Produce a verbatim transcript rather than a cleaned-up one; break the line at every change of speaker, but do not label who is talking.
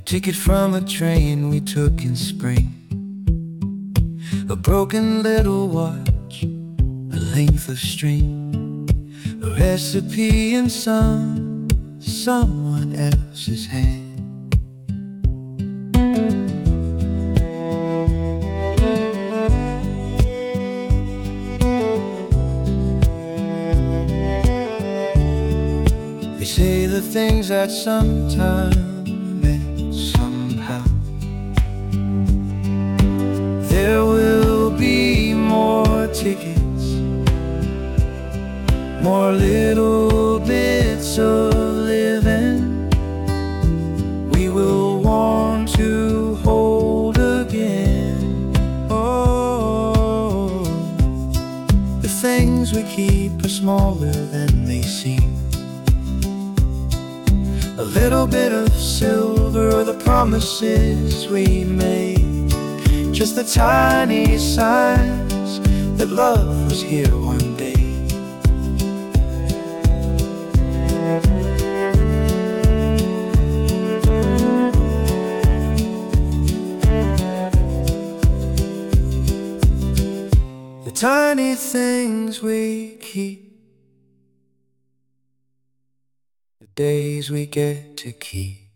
ticket from a train we took in spring, a broken little watch, a length of string, a recipe in some someone else's hand. They say the things that sometimes meant somehow. There will be more tickets, more little bits of living we will want to hold again. Oh, the things we keep are smaller than they seem. A little bit of silver, the promises we made, just the tiny signs that love was here one day. The tiny things we keep, the days we get to keep.